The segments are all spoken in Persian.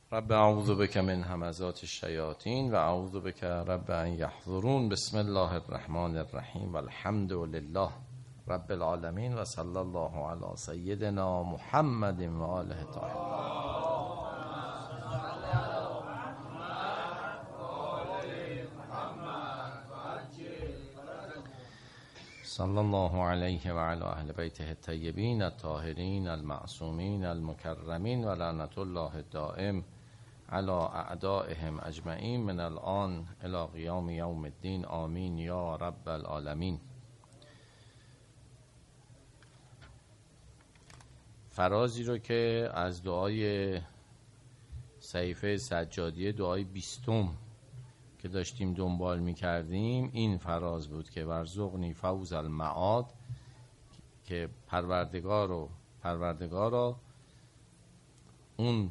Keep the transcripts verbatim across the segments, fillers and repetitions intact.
رب اعوذ بک من همزات الشیاطین و اعوذ بک رب ان یحضرون. بسم الله الرحمن الرحیم و الحمد لله رب العالمین و صلی الله علی سیدنا محمد و آله طاهرین. صلی الله علیه و علی اهل بیته الطیبین الطاهرین المعصومین المکرمین و لعنت الله الدائم علی اعدائهم اجمعین من الان الی قیام یوم الدین. آمین یا رب العالمین. فرازی رو که از دعای صحیفه سجادیه، دعای بیستم که داشتیم دنبال می کردیم، این فراز بود که ورزقنی فوز المعاد، که پروردگار و پروردگارا اون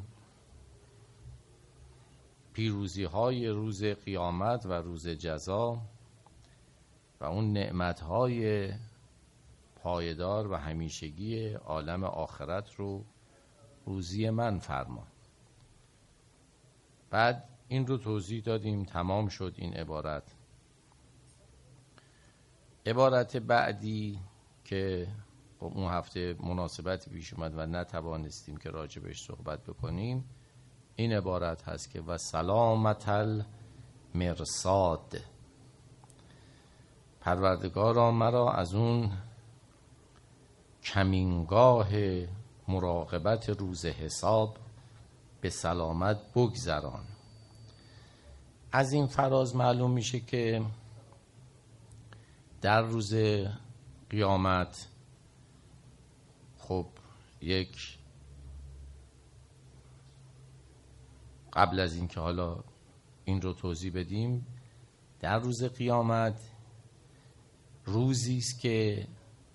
پیروزی های روز قیامت و روز جزا و اون نعمت های پایدار و همیشگی عالم آخرت رو روزی من فرما. بعد این رو توضیح دادیم، تمام شد این عبارت. عبارت بعدی که اون هفته مناسبتی پیش اومد و نتوانستیم که راجبش صحبت بکنیم، این عبارت هست که و سلامت المرصاد، پروردگارا مرا از اون کمینگاه مراقبت روز حساب به سلامت بگذران. از این فراز معلوم میشه که در روز قیامت خب یک قبل از این که حالا این رو توضیح بدیم، در روز قیامت روزی است که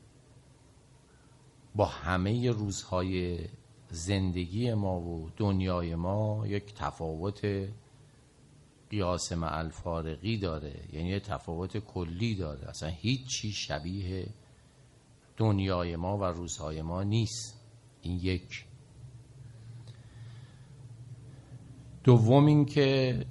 با همه روزهای زندگی ما و دنیای ما یک تفاوت قیاس مع الفارقی داره، یعنی یه تفاوت کلی داره. اصلا هیچ چی شبیه دنیای ما و روزهای ما نیست. این یک. دوم این که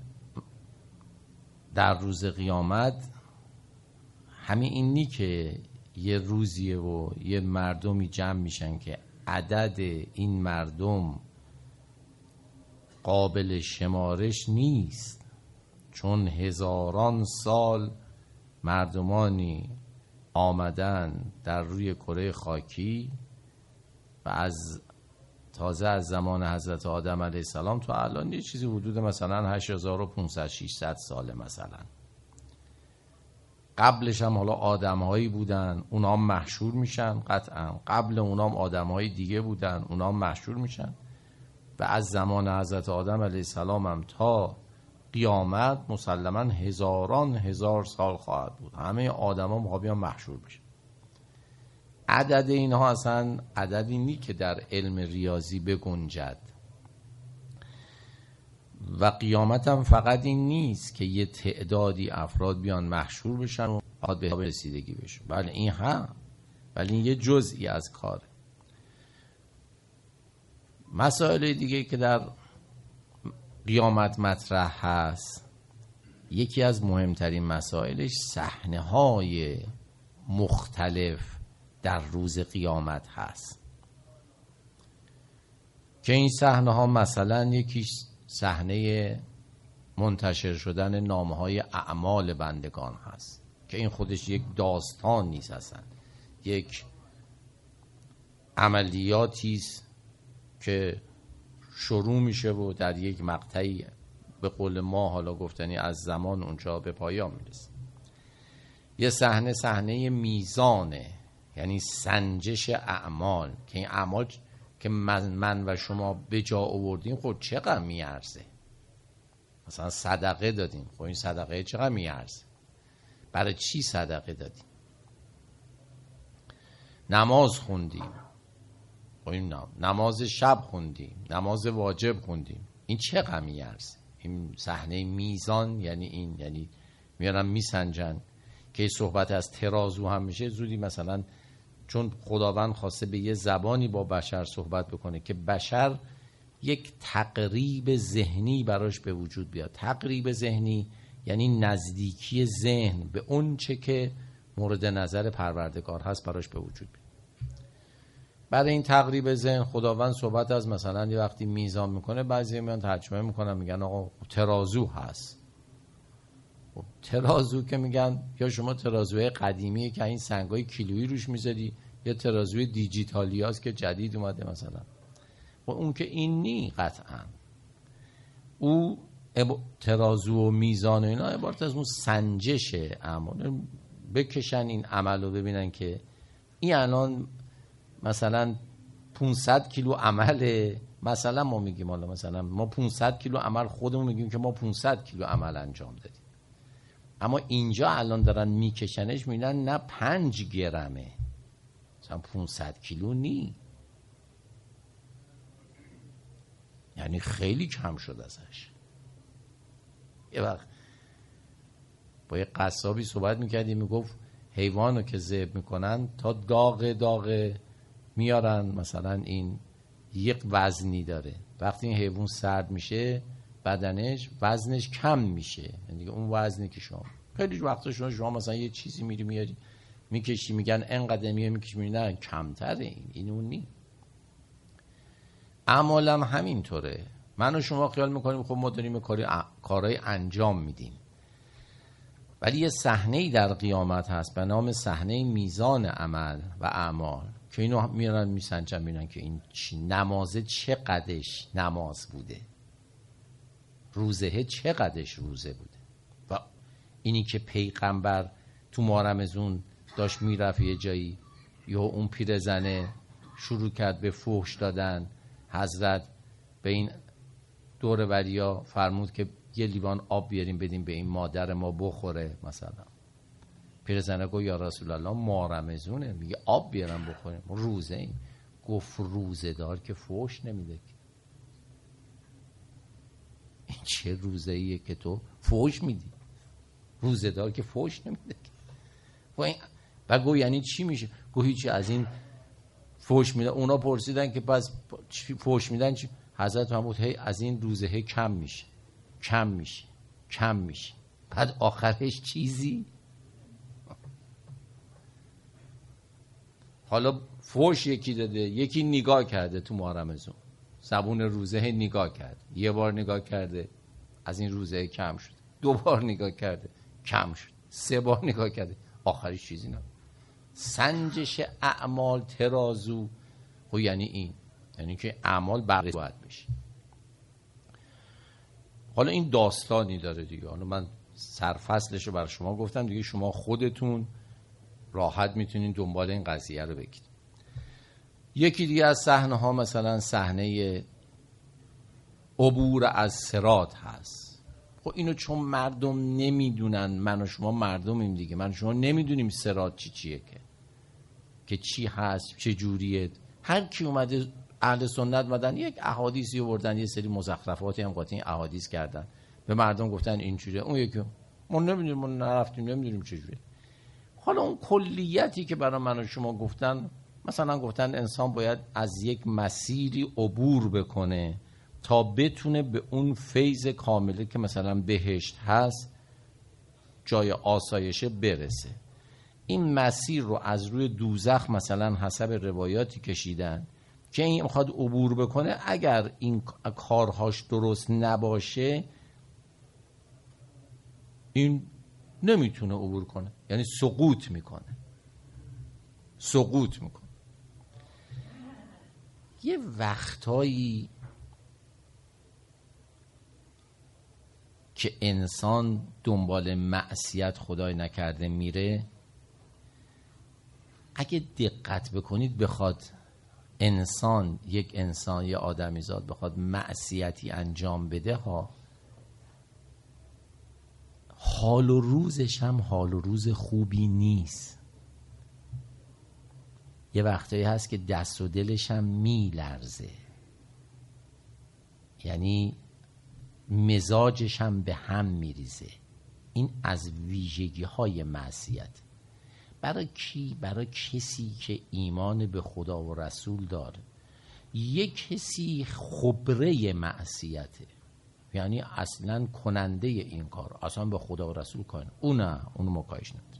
در روز قیامت همین این نی که یه روزیه و یه مردمی جمع میشن که عدد این مردم قابل شمارش نیست، چون هزاران سال مردمانی آمدن در روی کره خاکی و از تازه از زمان حضرت آدم علیه السلام تا الان یه چیزی حدود مثلا هشت هزار و پانصد ششصد ساله. مثلا قبلش هم حالا آدم هایی بودن، اونا هم محشور میشن قطعا. قبل اونا هم آدم های دیگه بودن، اونا هم محشور میشن. و از زمان حضرت آدم علیه السلام هم تا قیامت مسلما هزاران هزار سال خواهد بود. همه آدم ها مخوابی هم محشور بشن. عدد اینها اصلا عددی نی که در علم ریاضی بگنجد. و قیامت هم فقط این نیست که یه تعدادی افراد بیان محشور بشن و به رسیدگی بشن. بله این هم، ولی این یه جزئی از کاره. مسائل دیگه که در قیامت مطرح هست، یکی از مهمترین مسائلش صحنه‌های مختلف در روز قیامت هست که این صحنه ها مثلا یکیش صحنه منتشر شدن نامه‌های اعمال بندگان هست که این خودش یک داستان نیست، اصلا یک عملیاتی است که شروع میشه و در یک مقطعی به قول ما حالا گفتنی از زمان اونجا به پایان میرسه. یه صحنه صحنه میزانه، یعنی سنجش اعمال، که این اعمال که من, من و شما به جا آوردیم خود چقدر میارزه. مثلا صدقه دادیم، خب این صدقه چقدر میارزه، برای چی صدقه دادیم. نماز خوندیم، خب این نماز شب خوندیم، نماز واجب خوندیم، این چقدر میارزه. این صحنه میزان یعنی این، یعنی میارن میسنجن که صحبت از ترازو هم میشه زودی، مثلا چون خداوند خواسته به یه زبانی با بشر صحبت بکنه که بشر یک تقریب ذهنی براش به وجود بیاد. تقریب ذهنی یعنی نزدیکی ذهن به اون چه که مورد نظر پروردگار هست براش به وجود بیاد. برای این تقریب ذهن خداوند صحبت از مثلا یه وقتی میزان میکنه، بعضی میان ترجمه میکنن میگن آقا ترازو هست. ترازو که میگن یا شما ترازوی قدیمیه که این سنگای کیلویی روش میذاری، یا ترازوی دیجیتالی هست که جدید اومده مثلا. و اون که این نی قطعا. او ترازو و میزان و اینا عبارت از اون سنجش اعمال. بکشن این عمل رو ببینن که این الان مثلا پانصد کیلو عمله، مثلا ما میگیم حالا مثلا ما پانصد کیلو عمل خودمون میگیم که ما پانصد کیلو عمل انجام دادیم، اما اینجا الان دارن میکشنش میبینن نه پنج گرمه، مثلا پانصد کیلو نی، یعنی خیلی کم شد ازش. یه وقت با یه قصابی صحبت میکردیم، میگفت حیوانو که ذبح میکنن تا داغ داغ میارن، مثلا این یک وزنی داره، وقتی این حیوان سرد میشه بدنش وزنش کم میشه، یعنی اون وزنی که شما خیلی وقتا شما شما مثلا یه چیزی میری میاری میکشی میگن انقدر میای میکشی میری نه کمتره، این این اون نی. اعمالم همینطوره. من و شما خیال میکنیم خب ما داریم کاری کارهای انجام میدیم، ولی یه صحنه‌ای در قیامت هست به نام صحنه میزان عمل و اعمال که اینو میارن میسنجن میرن که این چی نمازه چقدرش نماز بوده، روزه چقدرش روزه بوده، و اینی که پیغمبر تو ماه رمضان داشت میرفت یه جایی یا اون پیرزنه شروع کرد به فحش دادن، حضرت به این دور بریا فرمود که یه لیوان آب بیاریم بدیم به این مادر ما بخوره. مثلا پیرزنه گفت یا رسول الله ما رمضونه، میگه آب بیارم بخوریم، ما روزه ایم. گفت روزه دار که فحش نمیده. این چه روزه ایه که تو فحش میدی؟ روزه دار که فحش نمیده. و گفت یعنی چی میشه؟ گفت هیچی، از این فحش میدن. اونا پرسیدن که پس فحش میدن چی؟ حضرت محمود هی از این روزه هی کم میشه کم میشه کم میشه، بعد آخرش چیزی. حالا فحش یکی داده، یکی نگاه کرده تو ماه رمضان زبون روزه هی نگاه کرده، یه بار نگاه کرده از این روزه کم شد، دو بار نگاه کرده کم شد، سه بار نگاه کرده آخرش چیزی نه. سنجش اعمال ترازو خب یعنی این، یعنی که اعمال بررسی باید بشه. حالا این داستانی داره دیگه، حالا من سرفصلش رو برای شما گفتم دیگه، شما خودتون راحت میتونین دنبال این قضیه رو بگید. یکی دیگه از صحنه ها مثلا صحنه عبور از صراط هست. خب اینو چون مردم نمیدونن، من و شما مردمیم دیگه، من و شما نمیدونیم صراط چی چیه که که چی هست چه جوریه. هر کی اومده اهل سنت مدن یک احادیثی آوردن، یه سری مزخرفاتی هم قاطی احادیث کردن، به مردم گفتن این جوریه، اون یکی ما نمیدونیم، ما نرفتیم نمیدونیم چه جوریه. حالا اون کلیتی که برای من و شما گفتن، مثلا گفتن انسان باید از یک مسیری عبور بکنه تا بتونه به اون فیض کامله که مثلا بهشت هست، جای آسایشه برسه. این مسیر رو از روی دوزخ مثلا حسب روایاتی کشیدن که این میخواد عبور بکنه، اگر این کارهاش درست نباشه این نمیتونه عبور کنه، یعنی سقوط میکنه سقوط میکنه. یه وقتایی که انسان دنبال معصیت خدای نکرده میره، اگه دقت بکنید بخواد انسان یک انسان یا آدمی زاد بخواد معصیتی انجام بده ها، حال و روزش هم حال و روز خوبی نیست. یه وقتایی هست که دست و دلش هم میلرزه، یعنی مزاجش هم به هم میریزه. این از ویژگی های معصیت. برای کی؟ برای کسی که ایمان به خدا و رسول داره، یک کسی خبره معصیته، یعنی اصلا کننده این کار، اصلا به خدا و رسول کار نه، اون نه، اون مکایش نداره.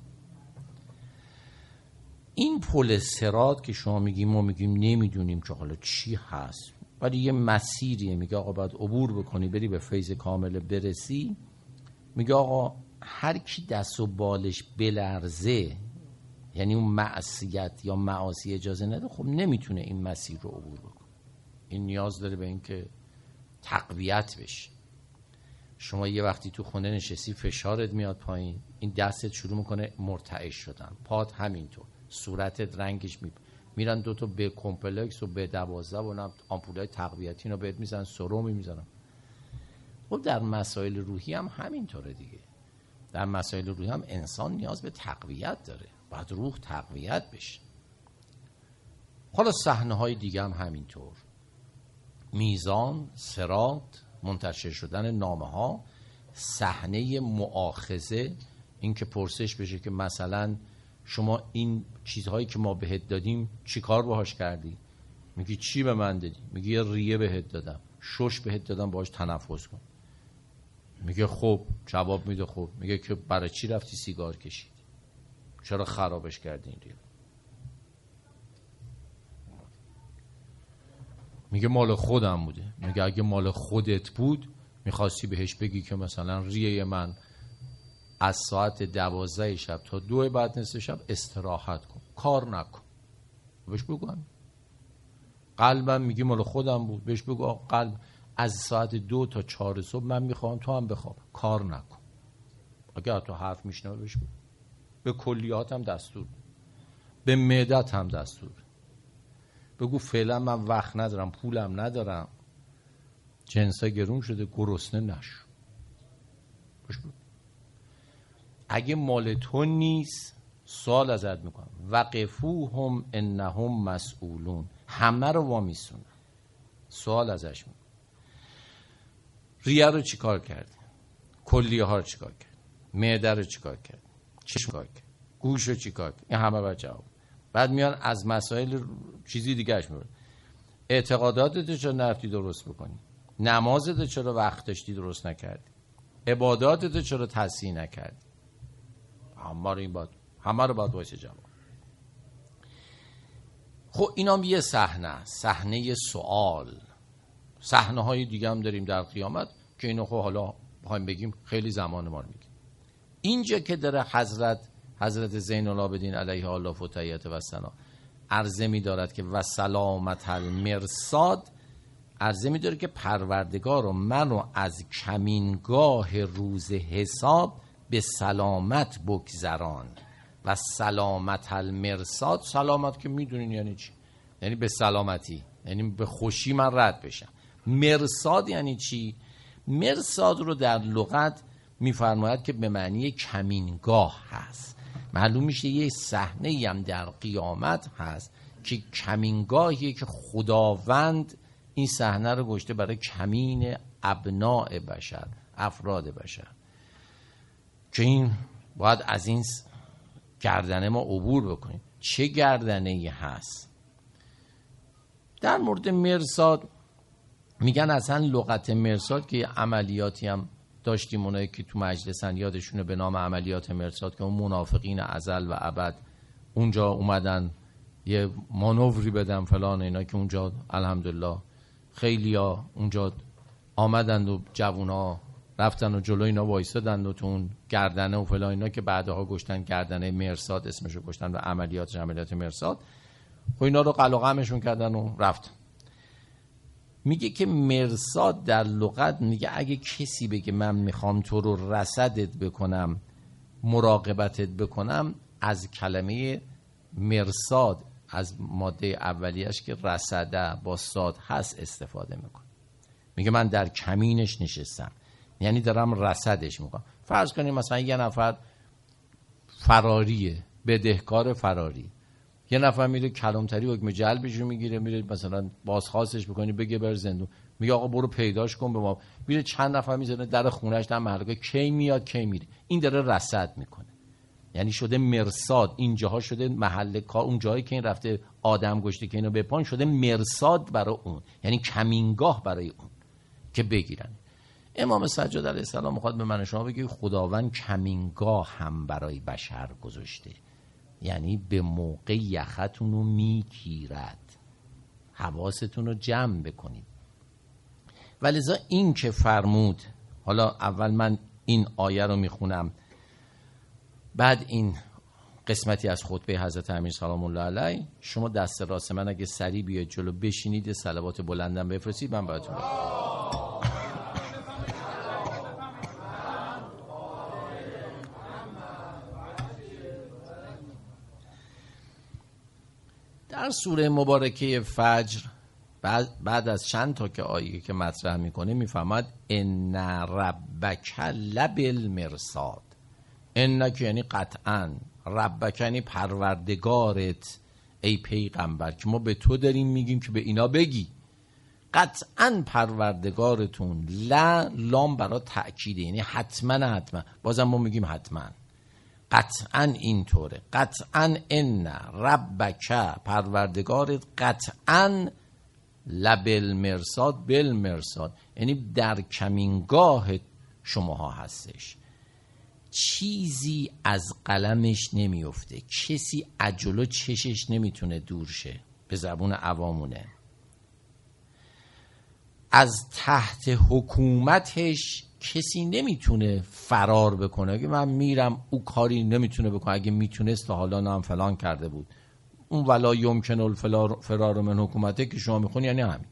این پل صراط که شما میگیم، ما میگیم نمیدونیم که حالا چی هست، ولی یه مسیریه، میگه آقا باید عبور بکنی بری به فیض کامل برسی. میگه آقا هر کی دست و بالش بلرزه، یعنی اون معصیت یا معاصی اجازه نده، خب نمیتونه این مسیر رو عبور بکنه. این نیاز داره به این که تقویت بشه. شما یه وقتی تو خونه نشستی فشارت میاد پایین، این دستت شروع میکنه مرتعش شدن، پات همینطور، صورتت رنگش می میرن دوتا به کمپلکس و به دوازده و آمپولای تقویتی رو بهت میزنن، سرومی میزنن. خب در مسائل روحی هم همینطوره دیگه. در مسائل روحی هم انسان نیاز به تقویت داره، باید روح تقویت بشه. حالا صحنه های دیگه هم همینطور، میزان، صراط، منتشر شدن نامه ها، صحنه مؤاخذه، این که پرسش بشه که مثلا شما این چیزهایی که ما بهت دادیم چی کار باهاش کردی؟ میگی چی به من دادی؟ میگی یه ریه بهت دادم، شش بهت دادم باهاش تنفس کن. میگه خب، جواب میده خب. میگه که برای چی رفتی سیگار کشیدی؟ چرا خرابش کردی این ریه؟ میگه مال خودم بوده. میگه اگه مال خودت بود میخواستی بهش بگی که مثلا ریه من از ساعت دوازده شب تا دو بعد نصف شب استراحت کن، کار نکن. بهش بگو هم. قلبم میگه مال خودم بود، بهش بگو قلب از ساعت دو تا چهار صبح من میخوام تو هم بخواب، کار نکن. اگه تو حرف میشنوه بهش بگو. به کلیات هم دستور، به معدت هم دستور. بگو فعلا من وقت ندارم، پولم ندارم، جنسا گرون شده، گرسنه نشو. بهش بگو. اگه مال تو نیست سوال ازت میکنم، وقفوهم انهم مسئولون، همه رو وامیسونن، سوال ازش میکنم. ریه رو چیکار کردی؟ کلیه ها رو چیکار کرد؟ معده رو چیکار کرد؟ چیکار کرد؟ گوش رو چیکار کرد؟ این همه باید جواب. بعد میان از مسائل چیزی دیگهش میبرن. اعتقاداتت چرا نرفتی درست بکنی؟ نمازت چرا وقت داشتی درست نکردی؟ عباداتت چرا تصحیح نکردی؟ همه رو این باید همه رو باید باشه جواب. خب اینام یه صحنه است، صحنه سوال. صحنه های دیگه هم داریم در قیامت که اینو خب حالا بخوایم بگیم خیلی زمان ما رو میگیم. اینجا که داره حضرت حضرت زین العابدین علیه الله فتحیت و ثنا عرضه می دارد که و سلامت المرصاد، عرضه می داره که پروردگار و منو از کمینگاه روز حساب به سلامت بگذران. و سلامت المرصاد، سلامت که میدونین یعنی چی؟ یعنی به سلامتی، یعنی به خوشی من رد بشم. مرصاد یعنی چی؟ مرصاد رو در لغت میفرماید که به معنی کمینگاه هست. معلوم میشه یه صحنه‌ای هم در قیامت هست که کمینگاهیه که خداوند این صحنه رو گذاشته برای کمین ابناء بشر، افراد بشر، که این باید از این گردنه ما عبور بکنیم. چه گردنه‌ای هست؟ در مورد مرصاد میگن اصلا لغت مرصاد که عملیاتی هم داشتیم، اونایی که تو مجلسن یادشونه به نام عملیات مرصاد، که اون منافقین ازل و ابد اونجا اومدن یه مانوری بدن فلان، اینا که اونجا الحمدلله خیلیا اونجا آمدند و جوونا رفتن و جلوی اینا وایسادن و تو اون گردنه و فلان اینا که بعدها گشتن گردنه مرصاد اسمشو گشتن و عملیاتش عملیات مرصاد. خب اینا رو قلقمشون کردن و رفتن. میگه که مرصاد در لغت میگه اگه کسی بگه من میخوام تو رو رصدت بکنم، مراقبتت بکنم، از کلمه مرصاد از ماده اولیش که رصده با صاد هست استفاده میکنه. میگه من در کمینش نشستم، یعنی دارم رصدش میکنم. فرض کنیم مثلا یه نفر فراریه، بدهکار فراری، یه نفر میره کلانتری حکم جلبش رو میگیره، میره مثلا بازخواستش بکنی بگه بر زندون، میگه آقا برو پیداش کن به ما، میره چند نفر میزنه در خونهش در محله، کی میاد کی میره. این داره رصد میکنه. یعنی شده مرصاد. این جاها شده محل کار، اون جایی که این رفته آدم کشته که اینو بپان شده مرصاد برای اون، یعنی کمینگاه برای اون که بگیرن. امام سجاد علیه السلام میخواد به من شما بگه خداوند کمینگاه هم برای بشر گذاشته، یعنی به موقع یختون رو میگیرد. حواستون رو جمع بکنید. ولذا این که فرمود، حالا اول من این آیه رو میخونم، بعد این قسمتی از خطبه حضرت امیر سلام الله علیه. شما دست راست من اگه سریع بیاید جلو بشینید، صلوات بلندم بفرستید، من براتون بگم. در سوره مبارکه فجر بعد, بعد از چند تا که آیه که مطرح میکنه میفهمد ان ربک لبالمرصاد. ان که یعنی قطعا، ربک یعنی پروردگارت ای پیغمبر، که ما به تو داریم میگیم که به اینا بگی قطعا پروردگارتون. لا لام برای تأکیده، یعنی حتما حتما، بازم ما میگیم حتما، قطعا اینطوره، قطعا ان ربک پروردگارت قطعا لبالمرصاد، بالمرصاد یعنی در کمینگاه شماها هستش. چیزی از قلمش نمیفته، کسی عجلو چشش نمیتونه دور شه، به زبون عوامونه. از تحت حکومتش کسی نمیتونه فرار بکنه. اگه من میرم او کاری نمیتونه بکنه، اگه میتونست تا حالا نام فلان کرده بود. اون ولا یمکن الفرار من حکومته که شما میخونی یعنی همین.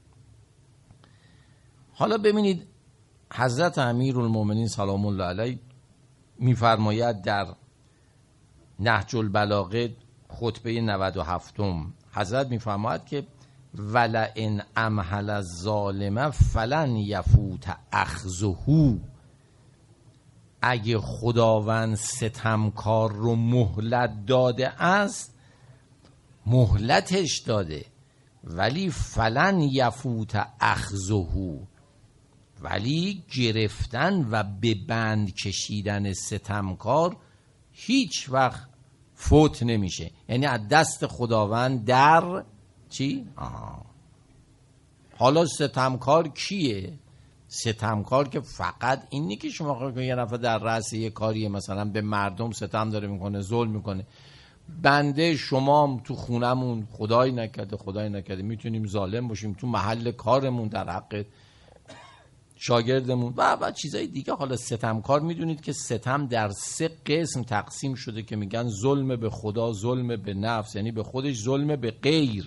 حالا ببینید حضرت امیرالمومنین سلام الله علیه میفرماید در نهج البلاغه خطبه نود و هفتم، حضرت میفرماید که ولئن امهل الظالم فلن یفوت اخذه. اگه خداوند ستمکار رو مهلت داده است، مهلتش داده، ولی فلن یفوت اخذه، ولی گرفتن و به بند کشیدن ستمکار هیچ وقت فوت نمیشه. یعنی از دست خداوند در چی؟ آه. حالا ستمکار کیه؟ ستمکار که فقط اینی که شما خواهد که یه نفر در رأس یه کاریه، مثلا به مردم ستم داره میکنه، ظلم میکنه. بنده شما تو خونمون خدای نکرده خدای نکرده میتونیم ظالم باشیم، تو محل کارمون در حق شاگردمون و بعد چیزای دیگه. حالا ستمکار میدونید که ستم در سه قسم تقسیم شده که میگن ظلم به خدا، ظلم به نفس، یعنی به خودش، ظلم به غیر.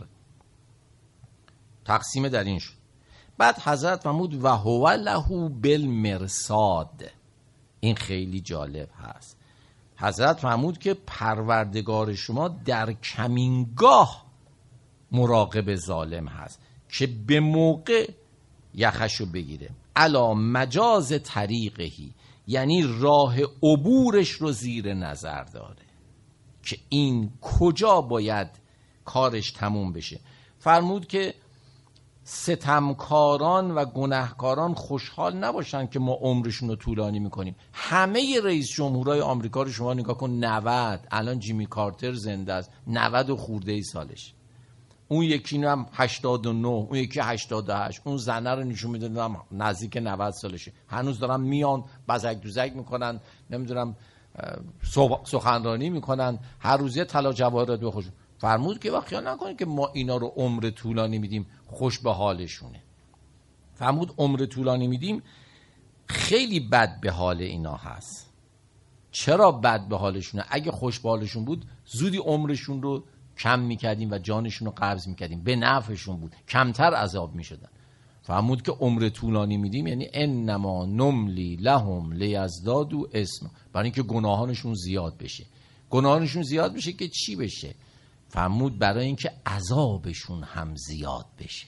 تقسیم در این شد. بعد حضرت فرمود و هو له بالمرصاد. این خیلی جالب هست. حضرت فرمود که پروردگار شما در کمینگاه مراقب ظالم هست که به موقع یخشو بگیره. علا مجاز طریقهی، یعنی راه عبورش رو زیر نظر داره که این کجا باید کارش تموم بشه. فرمود که ستمکاران و گناهکاران خوشحال نباشن که ما عمرشون رو طولانی میکنیم. همه رئیس جمهورهای آمریکا رو شما نگاه کن، نود، الان جیمی کارتر زنده است، نود و خورده ای سالش، اون یکی هم هشتاد و نه، اون یکی هشتاد و هشت، اون زنه رو نشون میده نزدیک نود سالشه، هنوز دارن میان بزک دوزک میکنن، نمیدونم سخنرانی میکنن، هر روز یه طلا جواهرات بخوشن. فرمود که وقت خیال نکنید که ما اینا رو عمر طولانی میدیم خوش به حالشونه. فرمود عمر طولانی میدیم خیلی بد به حال اینا هست. چرا بد به حالشونه؟ اگه خوش به حالشون بود زودی عمرشون رو کم میکردیم و جانشون رو قبض میکردیم، به نفعشون بود، کمتر عذاب میشدن. فرمود که عمر طولانی میدیم یعنی انما نملی لهم لیزدادوا اثما، برای اینکه گناهانشون زیاد بشه. گناهانشون زیاد بشه که چی بشه؟ فرمود برای اینکه عذابشون هم زیاد بشه.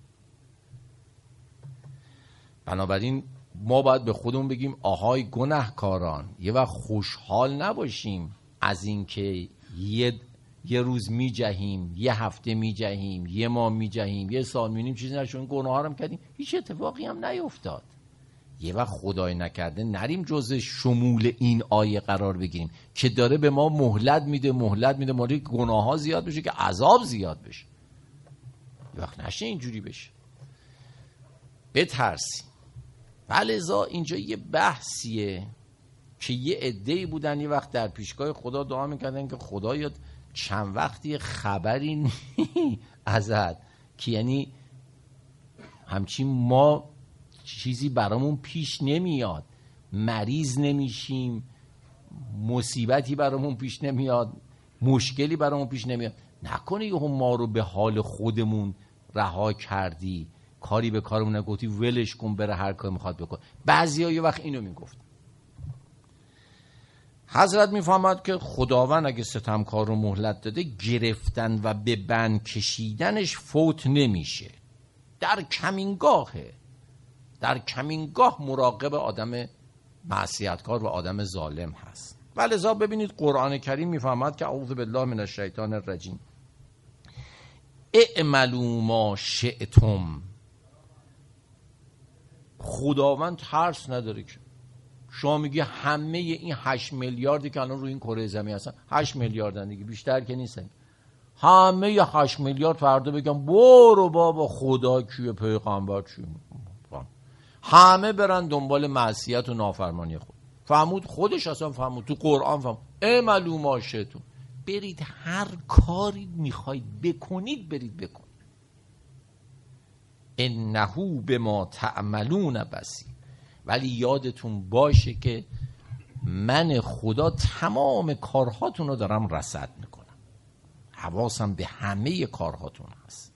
بنابراین ما باید به خودمون بگیم آهای گناهکاران، یه وقت خوشحال نباشیم از اینکه یه یه روز می جهیم، یه هفته می جهیم، یه ماه می جهیم، یه سال می نیم چیزی نشون، گناه ها رو کردیم، هیچ اتفاقی هم نیفتاد. یه وقت خدای نکرده نریم جزء شمول این آیه قرار بگیریم که داره به ما مهلت میده مهلت میده مالی گناه ها زیاد بشه که عذاب زیاد بشه. یه وقت نشه اینجوری بشه، بترسیم. ولذا اینجا یه بحثیه که یه عده‌ای بودن یه وقت در پیشگاه خدا دعا میکردن که خدایا چند وقتی خبری ازت که یعنی همچین ما چیزی برامون پیش نمیاد، مریض نمیشیم، مصیبتی برامون پیش نمیاد، مشکلی برامون پیش نمیاد، نکنه یهو ما رو به حال خودمون رها کردی، کاری به کارمون نگفتی، ولش کن بره هر کاری میخواد بکن. بعضیا یه وقت اینو میگفت. حضرت میفهمد که خداوند اگه ستمکار رو مهلت داده، گرفتن و به بند کشیدنش فوت نمیشه، در کمینگاهه، در کمینگاه مراقب آدم معصیتکار و آدم ظالم هست. ولذا ببینید قرآن کریم میفهمد که اعوذ بالله من الشیطان الرجیم اعملوا ما شئتم. خداوند ترس نداره که شما میگی همه این هشت میلیاردی که الان روی این کره زمین هستن، هشت میلیاردن دیگه، بیشتر که نیستن، همه ی هشت میلیارد فردا بگم برو بابا خدا کیه پیغمبر چیه، همه برن دنبال معصیت و نافرمانی خود. فهمود خودش اصلا فهمود تو قرآن فهمود اعملوا ما شئتم، برید هر کاری میخواید بکنید برید بکنید، انه بما تعملون بصیر. ولی یادتون باشه که من خدا تمام کارهاتون رو دارم رصد میکنم، حواسم به همه کارهاتون هست.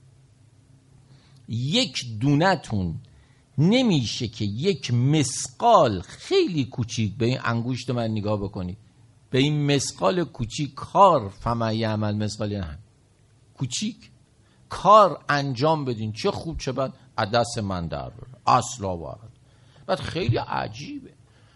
یک دونتون نمیشه که یک مسقال خیلی کوچیک، به این انگشت من نگاه بکنید، به این مسقال کوچیک کار فما یعمل مسقال نه کوچیک کار انجام بدین، چه خوب چه بد از دست من در بره اصلا. وارد بعد خیلی عجیبه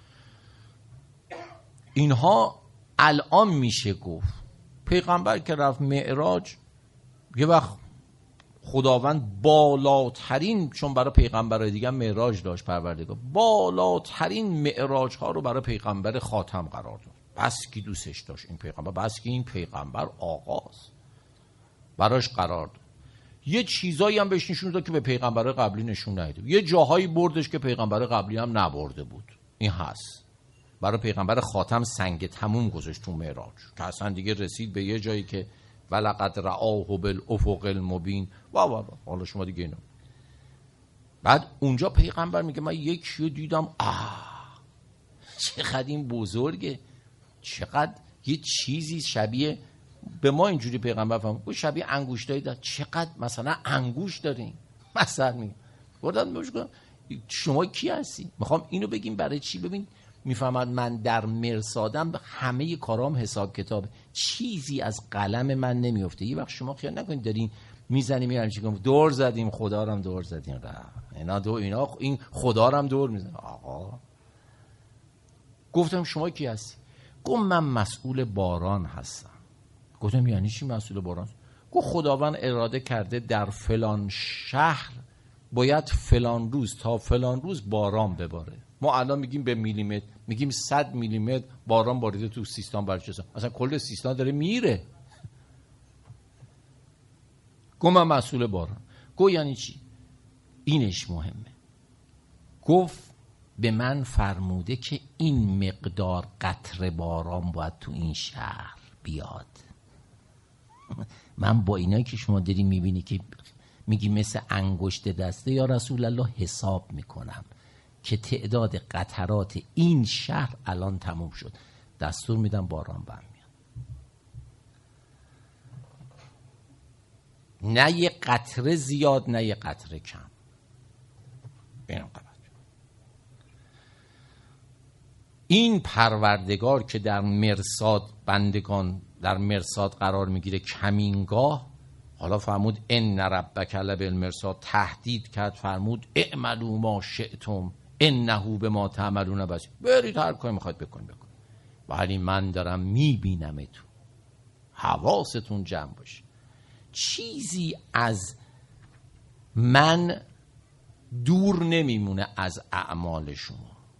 اینها. الان میشه گفت پیغمبر که رفت معراج، یه وقت خداوند بالاترین، چون برای پیغمبرای دیگه معراج داشت پروردگار، بالاترین معراج ها رو برای پیغمبر خاتم قرار داد. بس کی دوستش داشت این پیغمبر، بس کی این پیغمبر آغاز براش قرار داد. یه چیزایی هم بهش نشون داد که به پیغمبرای قبلی نشون نداد، یه جاهایی بردش که پیغمبر قبلی هم نبرده بود. این هست برای پیغمبر خاتم سنگ تموم گذاشت تو معراج که اصلا دیگه رسید به یه جایی که ولقد رآه بالافق المبین و و حالا شما دیگه اینو. بعد اونجا پیغمبر میگه من یکی رو دیدم، آه چقدر این بزرگه، چقدر یه چیزی شبیه به ما اینجوری پیغمبر فهمید شبیه انگشتایی داره، چقدر مثلا انگشت دارین مثلا میگه گفتم بهش شما کی هستی؟ میخوام اینو بگیم برای چی. ببین میفهمد من در مرصادم همه کارام حساب کتاب، چیزی از قلم من نمیفته. یه وقت شما خیال نکنید دارین میزنیم میرم چی کنم دور زدیم خدا رو هم دور زدیم را اینا دو اینا این خدا رو هم دور میزنه. آقا گفتم شما کی هستی؟ گفت من مسئول باران هستم. گفتم یعنی چی مسئول باران؟ گفت خداوند اراده کرده در فلان شهر باید فلان روز تا فلان روز باران بباره. ما الان میگیم به میلیمتر، میگیم صد میلیمتر باران باریده تو سیستان برچسان، اصلا کل سیستان داره میره. گفت من مسئول باران. گفت یعنی چی؟ اینش مهمه. گفت به من فرموده که این مقدار قطره باران باید تو این شهر بیاد. من با اینایی که شما داری میبینی که میگی مثل انگشت دسته یا رسول الله حساب میکنم که تعداد قطرات این شهر الان تموم شد، دستور میدم باران بند میاد. نه یه قطره زیاد نه یه قطره کم. بینم قبل این پروردگار که در مرصاد بندگان در مرصاد قرار میگیره، کمینگاه، حالا فرمود ان ربک لبالمرصاد، تهدید کرد فرمود اعملوا ما شئتم انه بما تعملون بصیر، برید هر کاری میخواید بکن بکن، ولی من دارم میبینمتون، حواستون جمع باشه. چیزی از من دور نمیمونه از اعمال شما.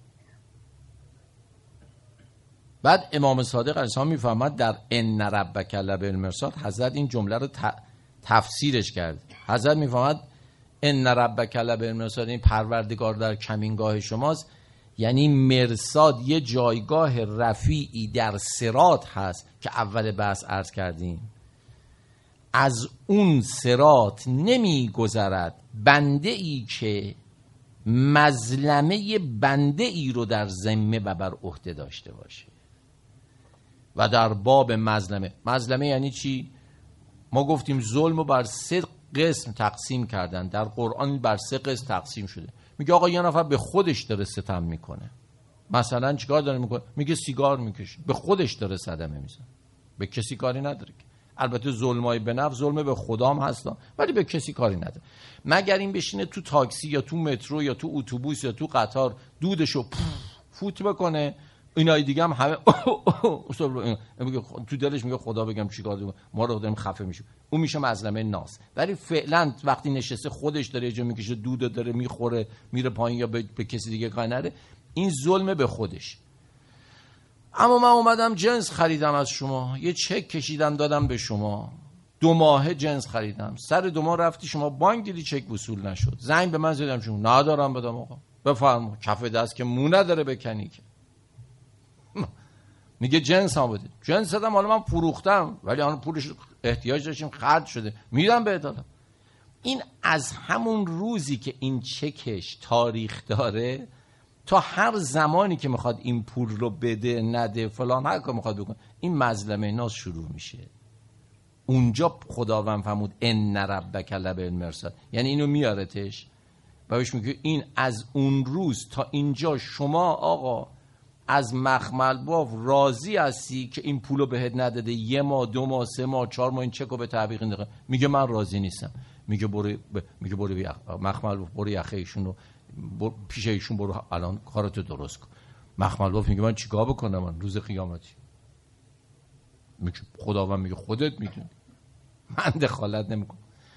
بعد امام صادق علیه السلام میفهمد در ان ربک لبالمرصاد، حضرت این جمله رو تفسیرش کرد. حضرت میفهمد ان ربک لبالمرصاد، این پروردگار در کمینگاه شماست، یعنی مرصاد یه جایگاه رفیعی در صراط هست که اول بحث عرض کردیم. از اون صراط نمی گذرد بنده ای که مظلمه بنده ای رو در ذمه و بر عهده داشته باشه. و در باب مظلمه، مظلمه یعنی چی؟ ما گفتیم ظلم رو بر سه قسم تقسیم کردن، در قرآن بر سه قسم تقسیم شده. میگه آقا یه نفر به خودش داره ستم میکنه، مثلا چیکار داره میکنه؟ میگه سیگار میکشه، به خودش داره صدمه میزنه، به کسی کاری نداره. البته ظلمای به نفس ظلم به خدام هستن، ولی به کسی کاری نداره. مگر این بشینه تو تاکسی یا تو مترو یا تو اتوبوس یا تو قطار دودشو فوت بکنه، اینای دیگه هم همه تو دلش میگه خدا بگم چیکار داریم، ما رو داریم خفه میشیم. اون میشه مظلمه ناس. ولی فعلا وقتی نشسته خودش داره یه جا میکشه دود داره میخوره میره پایین یا به, به کسی دیگه کاری نره، این ظلم به خودش. اما من اومدم جنس خریدم از شما، یه چک کشیدم دادم به شما، دو ماه جنس خریدم، سر دو ماه رفتی شما بانک دیدی چک وصول نشد، زنگ به من زدم شما ندارم بدم آقا بفرما، کف دست که مو نداره بکنی که. میگه جنس هم بده، جنس دادم، حالا من فروختم ولی آن پولش احتیاج داشتیم خرج شده، میدم به دادم. این از همون روزی که این چکش تاریخ داره تا هر زمانی که میخواد این پول رو بده نده فلان هر کار میخواد بکنه، این مظلمه ناز شروع میشه. اونجا خداوند فرمود ان ربک لبالمرصاد، یعنی اینو میارتش و بهش میگه این از اون روز تا اینجا شما آقا از مخمل باف راضی هستی که این پولو بهت نداده، یه ماه دو ماه سه ماه چهار ماه این چکو به تعویق انداخته. میگه من راضی نیستم. میگه برو ب... میگه برو یخ... مخمل باف برو یخه ایشون رو بر... پیش ایشون برو الان کارتو درست کن. مخمل باف میگه من چیکار بکنم من روز قیامتی؟ میگه خداوند میگه خودت میدونی، من دخالت نمیکنم.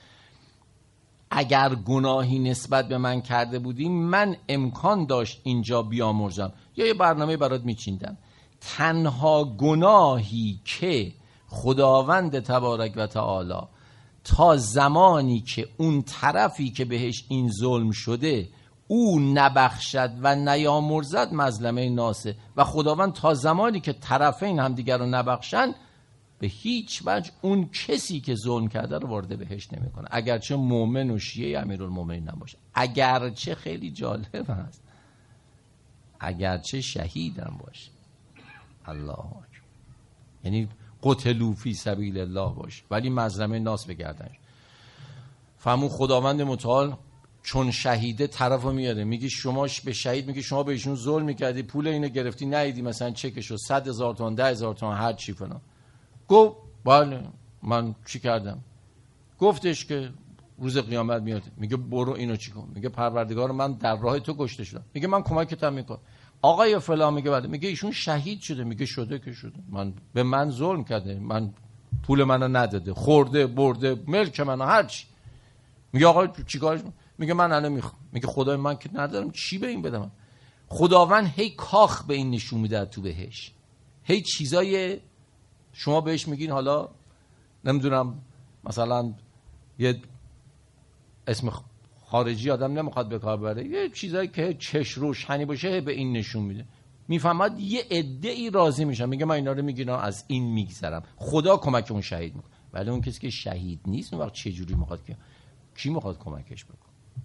اگر گناهی نسبت به من کرده بودی من امکان داشت اینجا بیامرزم یا یه برنامه برات میچیندم. تنها گناهی که خداوند تبارک و تعالی تا زمانی که اون طرفی که بهش این ظلم شده او نبخشد و نیامرزد مظلمه ناسه، و خداوند تا زمانی که طرفین هم دیگر رو نبخشن به هیچ وجه اون کسی که ظلم کرده رو وارد بهشت نمیکنه، اگرچه مؤمن و شیعه امیرالمومنین نباشه، اگرچه خیلی جالب است اگرچه شهیدم باشه. الله اکبر. یعنی قتلوا فی سبیل الله باشه ولی مظلمه ناس بگردنش. فهمون خداوند متعال چون شهیده طرفو میاره، میگه شما به شهید میگه شما بهشون ظلم میکردی، پول اینو گرفتی ندیدی، مثلا چکشو صد هزار تومان ده هزار تومان هر چی فلان. گفت بله من چی کردم؟ گفتش که روز قیامت میاد. میگه برو اینو چی کن؟ میگه پروردگار من در راه تو کشته شدم. میگه من کمکتم میکنم. آقای فلان میگه بله. میگه ایشون شهید شده. میگه شده که شده، من به من ظلم کرده، من پول منو نداده، خورده برده ملک منو هر چی. میگه آقا چیکارش؟ میگه من الان میخوام. میگه خدای من که ندارم چی به این بدم. خداوند هی کاخ به این نشون میده تو بهش، هی چیزای شما بهش میگین حالا نمیدونم مثلا یه اسم خارجی آدم نمیخواد به کار ببره، یه چیزایی که چش روشنی باشه به این نشون میده. میفهمد یه عده‌ای راضی میشن، میگه من اینا رو میگیرم از این میگذرم، خدا کمک اون شهید میکنه. ولی اون کسی که شهید نیست اون وقت چه جوری میخواد که کی میخواد کمکش بکنه؟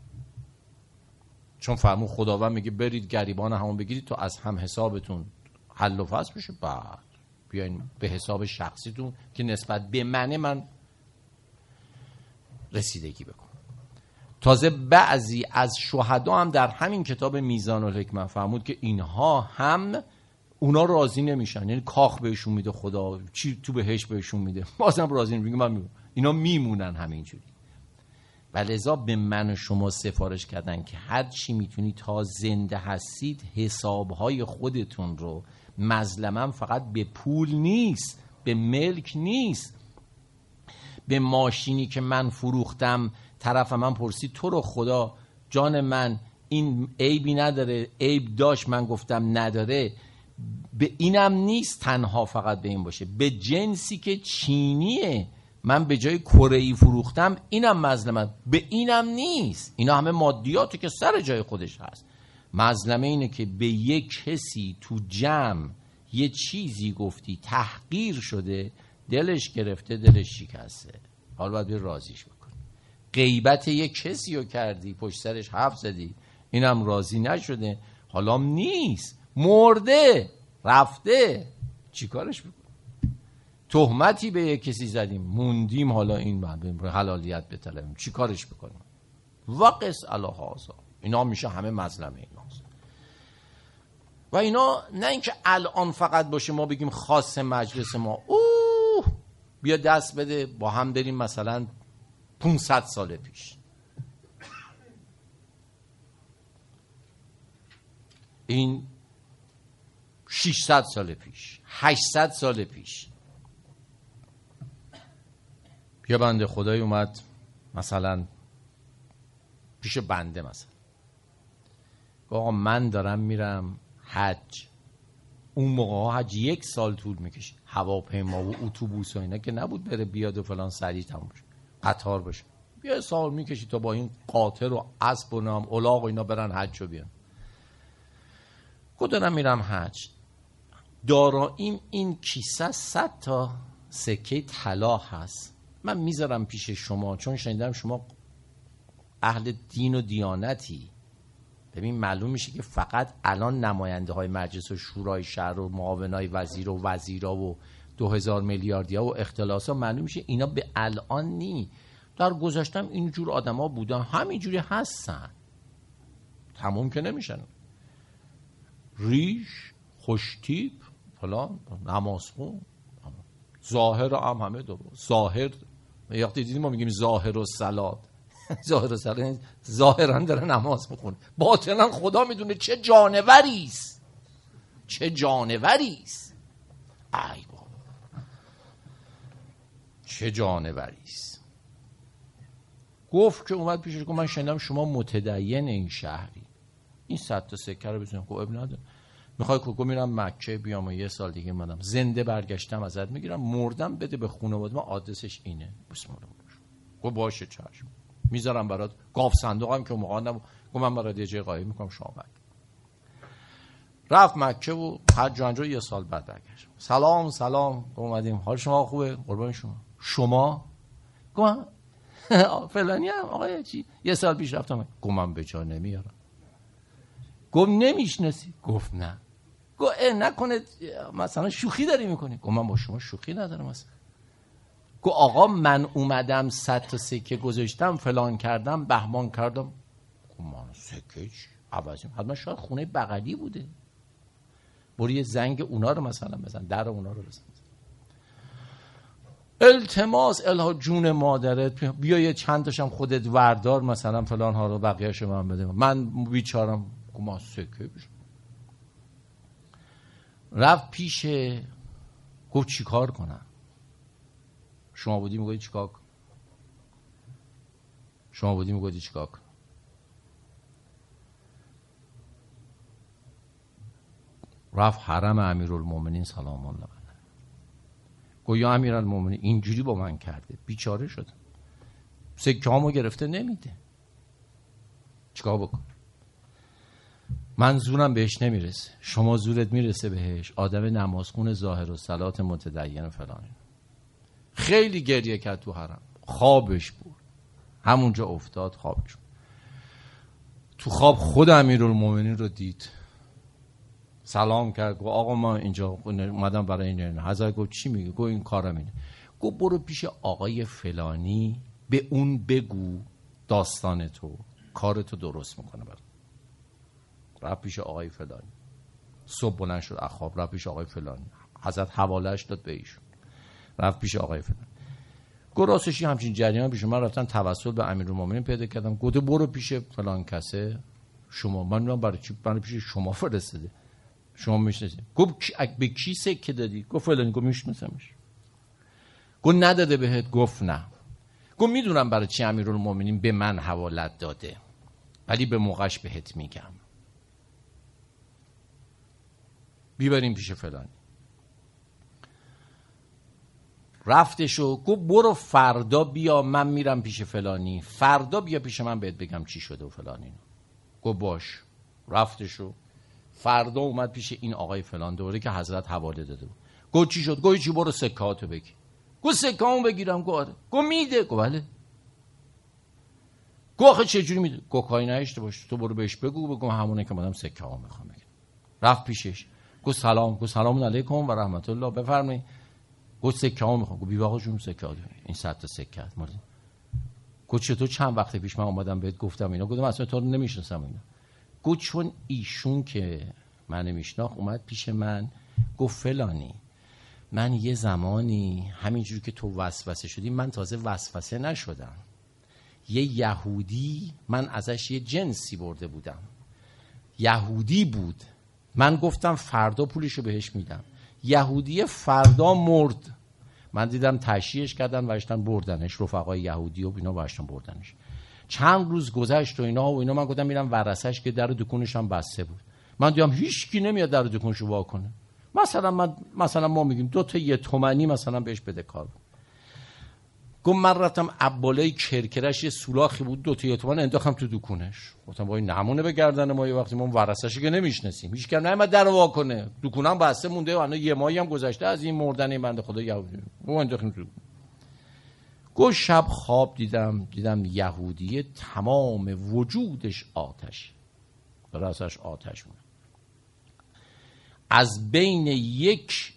چون فرمون خداوند میگه برید گریبان همون بگیرید تا از هم حسابتون حل و فصل بشه، بعد بیاین به حساب شخصیتون که نسبت به منه من رسیدگی بکن. تازه بعضی از شهدا هم در همین کتاب میزان الحکمت فرمود که اینها هم اونا راضی نمیشن، یعنی کاخ بهشون میده خدا، چی تو بهش بهشون میده، بازم راضی نمیگه من میگم اینا میمونن همینجوری. ولذا به من و شما سفارش کردن که هر چی میتونی تا زنده هستید حسابهای خودتون رو، مظلمم فقط به پول نیست، به ملک نیست، به ماشینی که من فروختم طرف من پرسید تو رو خدا جان من این عیبی نداره، عیب داشت من گفتم نداره، به اینم نیست تنها فقط به این باشه، به جنسی که چینیه من به جای کره‌ای فروختم اینم مظلمت، به اینم نیست. اینا همه مادیاته که سر جای خودش هست. مظلمه اینه که به یک کسی تو جمع یه چیزی گفتی تحقیر شده، دلش گرفته، دلش شکسته، حالا باید بیر راضیش بکنی. غیبت یک کسی رو کردی، پشت سرش حرف زدی، اینم راضی نشده، حالا نیست، مرده رفته، چی کارش بکنی؟ تهمتی به یک کسی زدیم موندیم، حالا این حلالیت بطلبیم، چی کارش بکنیم؟ وقس علی هذا. اینا میشه همه مظلمه ایناست. و اینا نه اینکه الان فقط باشه ما بگیم خاص مجلس ما، اوه بیا دست بده با هم بریم مثلا پانصد سال پیش، این ششصد سال پیش، هشتصد سال پیش. یه بنده خدای اومد مثلا پیش بنده مثلا آقا من دارم میرم حج. اون موقع حج یک سال طول میکشید، هواپیما و اتوبوس و اینا که نبود بره بیاد و فلان، سریع تموم شه، قطار بشه، یه سال میکشید تا با این قاطر و اسب و نام الاغ و اینا برن حج و بیان. گفت دارم میرم حج، داراییم این کیسه صد تا سکه طلا هست، من میذارم پیش شما چون شنیدم شما اهل دین و دیانتی. ببین معلوم میشه که فقط الان نماینده های مجلس و شورای شهر و معاونای وزیر و وزیرا و دو هزار میلیاردیا و اختلاسا، معلوم میشه اینا به الان نی، در گذشتم اینجور آدم ها بودن، همینجوری هستن، تموم که نمیشن. ریش خوشتیپ فلان، نمازخون، ظاهر هم همه دو ظاهر. یاختی دیدیم ما میگیم ظاهر و صلات، ظاهر و صلات ظاهرا داره نماز میخونه، باطنا خدا میدونه چه جانوری است، چه جانوری است، ای بابا چه جانوری است. گفت که اومد پیشش گفت من شنیدم شما متدین این شهری، این صد تا سکه رو بزنید. گفت اب نداره، میخوای کوکو میرم مکه بیام و یه سال دیگه اومدم زنده برگشتم ازت میگیرم، مردم بده به خانواده من، آدرسش اینه. بسم الله. گفت باشه چشم، میذارم برات. گاف صندوقم که موقع نبود، گفت من برات یه جای قایم میکنم شما بک. رفت مکه و حج انجام، یه سال بعد برگشت. سلام سلام اومدیم، حال شما خوبه؟ قربان شما. شما؟ گفت فلانی هم آقای چی؟ یه سال پیش رفتم. گفت من به جا نمیارم. گفت نمیشناسی؟ گفت نه. گفت اه نکنه مثلا شوخی داری میکنی؟ گفت من با شما شوخی ندارم مثلا. گفت آقا من اومدم صد تا سکه گذاشتم فلان کردم بهمان کردم. گفت من سکه چی؟ عوضیم حتما شاید خونه بغلی بوده، برو یه زنگ اونا رو مثلا بزن، در اونا رو بزن. التماس الها جون مادرت بیا یه چند تاشم خودت وردار مثلا فلان ها رو بقیه‌شو من بده، من بیچارم. گفت ما سکه بشم. رفت پیشه، گفت چی کار کنم؟ شما بودی میگویی چی کار کنم؟ شما بودی میگویی چی کار کنم؟ رفت حرم امیرالمومنین سلام الله علیه. گفت یا امیرالمومنین اینجوری با من کرده، بیچاره شدم، سکه هامو گرفته نمیده، چیکار بکن؟ من زورم بهش نمیرسه، شما زورت میرسه بهش، آدم نمازخون ظاهر و صلات متدین فلان. خیلی گریه کرد تو حرم، خوابش بود، همونجا افتاد خوابش بود. تو خواب خود امیرالمومنین رو دید، سلام کرد، گفت آقا ما اینجا اومدم برای این. حضرت گفت چی میگه؟ گفت این کارم اینه. گفت برو پیش آقای فلانی به اون بگو داستان تو، کارتو درست میکنه برات. رفت پیش آقای فلانی، صبح بلند شد از خواب رفت پیش آقای فلانی، حضرت حوالهش داد به ایشون، رفت پیش آقای فلانی. گفت راستش همچین جریان پیش من رفتن توسل به امیرالمومنین پیدا کردم. گفت برو پیش فلان کسه، شما من میگم برای چی من پیش شما فرستاده، شما میشناسید؟ گفت به کی سکه دادی؟ گفت فلانی. گفت میشناسمش. گفت نداده بهت؟ گفت نه. گفت میدونم برای چی امیرالمومنین به من حوالت داده. ولی به موقعش بهت میگم. بیبریم پیش فلانی. رفتشو گفت برو فردا بیا، من میرم پیش فلانی، فردا بیا پیش من بهت بگم چی شده و فلانی. گفت باش. رفتشو فردا اومد پیش این آقای فلان دوره که حضرت حواله داده بود. گفت چی شد؟ گفت چی؟ برو سکهاتو بگیر. گفت سکهامو بگیرم؟ گفت آره. گفت میده؟ گفت بله. گفت آخه چجوری میده؟ گفت کاری نهشته باش، تو برو بهش بگو بگو همونه که مادام سکهامو میخوام بگیرم. رفت پیشش. گفت سلام. گفت سلام علیکم و رحمت الله، بفرمایید. گفت سکهامو میخوام. گفت بی آقا جون سکه این صد تا سکه است. گفت چطور چند وقت پیش من اومدم بهت گفتم اینا؟ گفتم اصلا تو رو نمیشناسم اینا. گفت چون ایشون که من نمیشناخت اومد پیش من گفت فلانی من یه زمانی همینجوری که تو وسوسه شدی، من تازه وسوسه نشدم، یه یهودی من ازش یه جنسی برده بودم، یهودی بود، من گفتم فردا پولشو بهش میدم، یهودی فردا مرد، من دیدم تشییعش کردن و اشتن بردنش، رفقای یهودی و اینا واشتن بردنش. چند روز گذشت و اینا و اینا، من گفتم میرم ورثه‌اش که در دکونش هم بسته بود. من دیدم هیچ کی نمیاد در دکونشو وا کنه. مثلا من مثلا ما میگیم دو تا یه تومانی مثلا بهش بده کار. گفت من رفتم عبالای کرکرش یه سولاخی بود، دو تا یه تومان انداختم تو دکونش. گفتم وای نمونه به گردن ما، یه وقتی ما ورثه‌اش که نمیشناسیم، هیچ کی نمیاد در وا کنه، دکونم بسته مونده و الان یه ماهی هم گذشته از این مردن این بنده خدا یهودی. ما انداختیم تو. گفت شب خواب دیدم دیدم یهودی تمام وجودش آتش، راسش آتش بود. از بین یک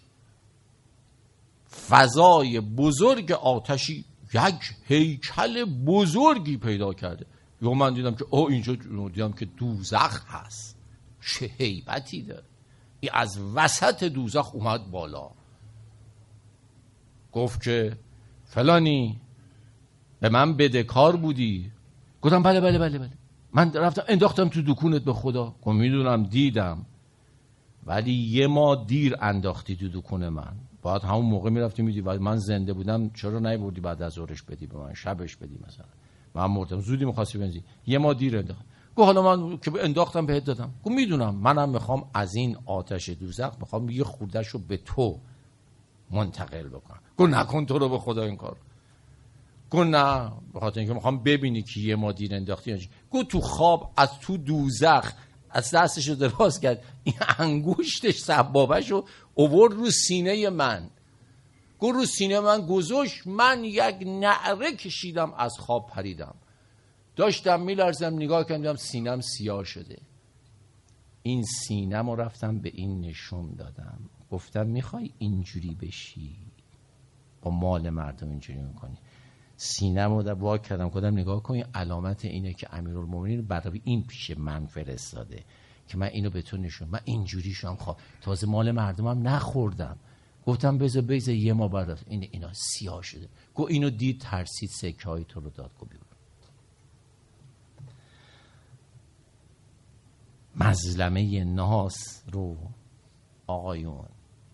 فضای بزرگ آتشی یک هیکل بزرگی پیدا کرده. یا من دیدم که او اینجا دیدم که دوزخ هست، چه هیبتی داره. این از وسط دوزخ اومد بالا. گفت که فلانی به من بدهکار بودی؟ گفتم بله بله بله بله، من رفتم انداختم تو دکونت به خدا. گفت میدونم دیدم، ولی یه ماه دیر انداختی تو دکون من، باید همون موقع میرفتی میدی، ولی من زنده بودم چرا نیبردی بعد از ظهرش بدی به من، شبش بدی مثلا، من مردم زودی میخواستی بنزی، یه ماه دیر انداخت. گفت حالا من که انداختم بهت دادم. گفت میدونم، منم میخوام از این آتش دوزخ میخوام یه خوردهشو به تو منتقل بکنم. گفت نکن تو رو به خدا این کار. گفت نه، به خاطر اینکه میخوام ببینی که یه ما دیر انداختی. گفت تو خواب از تو دوزخ از دستشو دراز کرد، این انگوشتش سبابهشو اوورد رو سینه من. گفت رو سینه من گذاشت، من یک نعره کشیدم از خواب پریدم، داشتم میلرزم، نگاه کردم سینم سیاه شده. این سینم رو رفتم به این نشون دادم، گفتم میخوای اینجوری بشی با مال مردم اینجوری میکنی؟ سینم رو در وا کردم، گفتم نگاه کن علامت اینه که امیرالمومنین برای این پیش من فرستاده که من اینو به تو نشون، من اینجوری شدم، خواه تازه مال مردمم نخوردم. گفتم بذار بذار یه ما بعد این اینا سیاه شده. گفت اینو دید ترسید، سکه های تو رو داد. گفت مظلمه ناس رو آقایون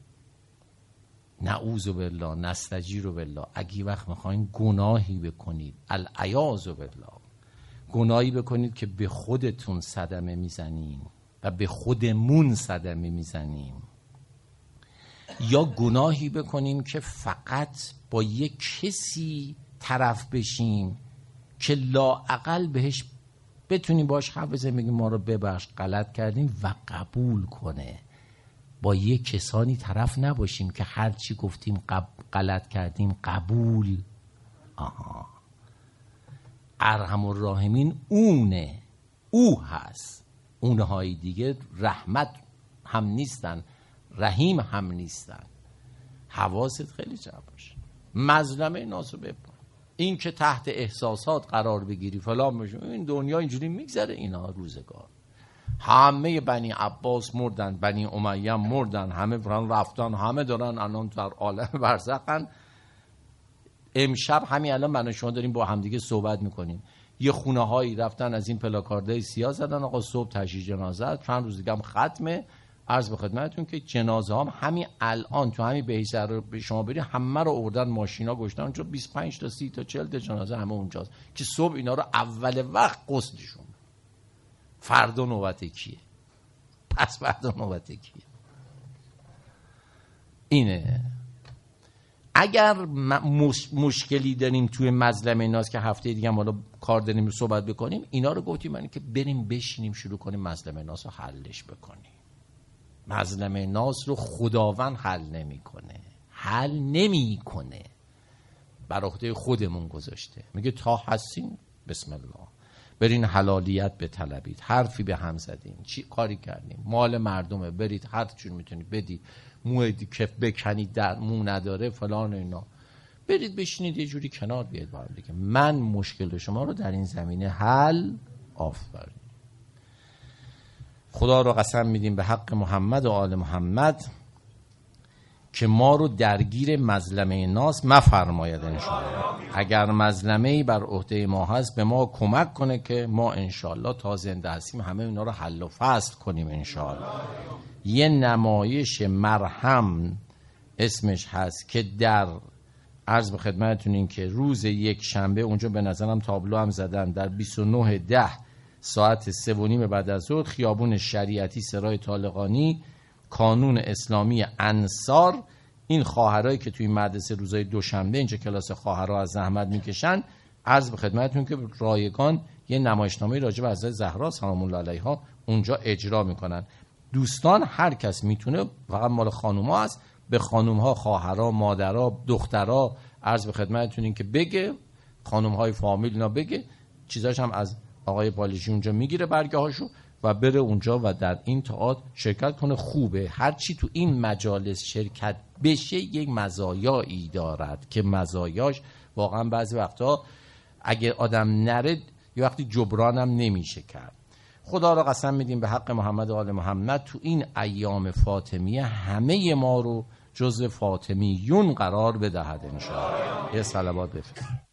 نعوذ بالله نستجیر بالله، اگه وقت میخواین گناهی بکنید، العیاذ بالله گناهی بکنید که به خودتون صدمه میزنیم و به خودمون صدمه میزنیم، یا گناهی بکنیم که فقط با یک کسی طرف بشیم که لااقل بهش بتونیم باش حرف بزنیم، بگیم ما رو ببخش غلط کردیم و قبول کنه. با یه کسانی طرف نباشیم که هر چی گفتیم قب... غلط کردیم قبول. آها، ارحم الراحمین اونه، او هست، اونهای دیگه رحمت هم نیستن، رحیم هم نیستن. حواست خیلی جمع باشه. مظلمه ناس رو بپن، این که تحت احساسات قرار بگیری فلان بشه، این دنیا اینجوری میگذره. اینا روزگار همه بنی عباس مردن، بنی امیه مردن، همه فران رفتن، همه دارن الان در عالم برزخن. امشب همین الان من و شما داریم با همدیگه صحبت میکنیم، یه خونه هایی رفتن از این پلاکاردهای سیاه زدن، آقا صبح تشییع جنازه، چند روز دیگه هم ختمه. عرض به خدمتتون که جنازه هم همین الان تو همین بهیسر رو به شما بری، همه رو آوردن ماشینا گشتن اونجا، بیست و پنج تا سی تا چهل تا جنازه همه اونجاست که صبح اینا رو اول وقت غسلشون. فردا نوبت کیه؟ پس فردا نوبت کیه؟ اینه. اگر مش... مشکلی داریم توی مظلمه ناس که هفته دیگه هم حالا کار داریم صحبت بکنیم، اینا رو گفتیم یعنی که بریم بشینیم شروع کنیم مظلمه ناس رو حلش بکنیم. مظلمه ناس رو خداوند حل نمیکنه، حل نمیکنه، بر عهده خودمون گذاشته. میگه تا هستین بسم الله برین حلالیت بطلبید، حرفی به هم زدین، چی کاری کردیم، مال مردمه، برید هر چون میتونید بدید، موی کف بکنید در مو نداره فلان اینا، برید بشینید یه جوری کنار بیاید با هم دیگه، من مشکل شما رو در این زمینه حل آفرین. خدا رو قسم میدیم به حق محمد و آل محمد که ما رو درگیر مظلمه ناس مفرماید انشاءالله. اگر مظلمه‌ای بر عهده ما هست به ما کمک کنه که ما انشاءالله تا زنده هستیم همه اینا رو حل و فصل کنیم انشاءالله. یه نمایش مرهم اسمش هست که در عرض به خدمتتون این که روز یک شنبه اونجا به نظرم تابلو هم زدن، در بیست و نه ده ساعت سه و نیم بعد از ظهر خیابون شریعتی سرای طالقانی، کانون اسلامی انصار. این خواهرایی که توی مدرسه روزای دوشنبه اینجا کلاس خواهرها از زحمت میکشن، عرض به خدمتتون که رایگان یه نمایشنامه راجع به حضرت زهرا سلام الله علیها اونجا اجرا میکنن. دوستان هر کس میتونه، فقط مال خانوما هست، به خانومها، خواهرها، مادرها، دخترها عرض به خدمتتون این که بگه، خانومهای فامیل اینا بگه، چیزاش هم از آقای پالیشی اونجا میگیره برگهاشو و بره اونجا و در این تئاتر شرکت کنه. خوبه هر چی تو این مجالس شرکت بشه یک مزایایی دارد که مزایاش واقعا بعضی وقتا اگه آدم نره یه وقتی جبرانم نمیشه کرد. خدا را قسم میدیم به حق محمد و آل محمد تو این ایام فاطمیه همه ما رو جزو فاطمیون قرار بدهد انشاءالله. یه صلوات بفرستید.